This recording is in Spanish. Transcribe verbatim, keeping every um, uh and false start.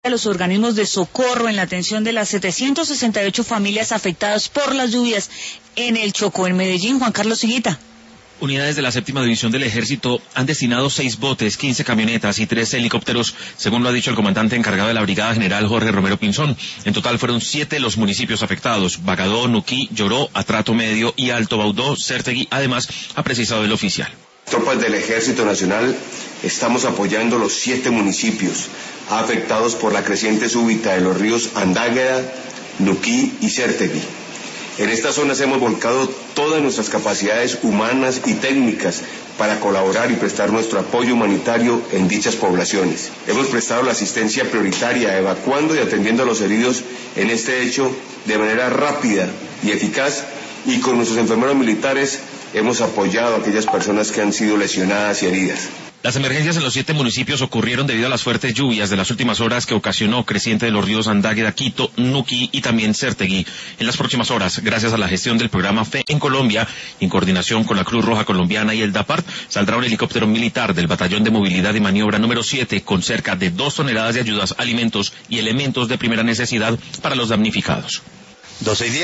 a los organismos de socorro en la atención de las setecientas sesenta y ocho familias afectadas por las lluvias en el Chocó, en Medellín. Juan Carlos Higuita. Unidades de la séptima división del Ejército han destinado seis botes, quince camionetas y tres helicópteros, según lo ha dicho el comandante encargado de la Brigada General Jorge Romero Pinzón. En total fueron siete los municipios afectados: Bagadó, Nuquí, Lloró, Atrato Medio y Alto Baudó, Cértegui. Además, ha precisado el oficial. Tropas del Ejército Nacional estamos apoyando los siete municipios afectados por la creciente súbita de los ríos Andágueda, Nuquí y Cértegui. En estas zonas hemos volcado todas nuestras capacidades humanas y técnicas para colaborar y prestar nuestro apoyo humanitario en dichas poblaciones. Hemos prestado la asistencia prioritaria, evacuando y atendiendo a los heridos en este hecho de manera rápida y eficaz, y con nuestros enfermeros militares hemos apoyado a aquellas personas que han sido lesionadas y heridas. Las emergencias en los siete municipios ocurrieron debido a las fuertes lluvias de las últimas horas que ocasionó creciente de los ríos Andágueda, Quito, Nuquí y también Cértegui. En las próximas horas, gracias a la gestión del programa Fe en Colombia, en coordinación con la Cruz Roja Colombiana y el DAPART, saldrá un helicóptero militar del Batallón de Movilidad y Maniobra número siete con cerca de dos toneladas de ayudas, alimentos y elementos de primera necesidad para los damnificados. doce y diez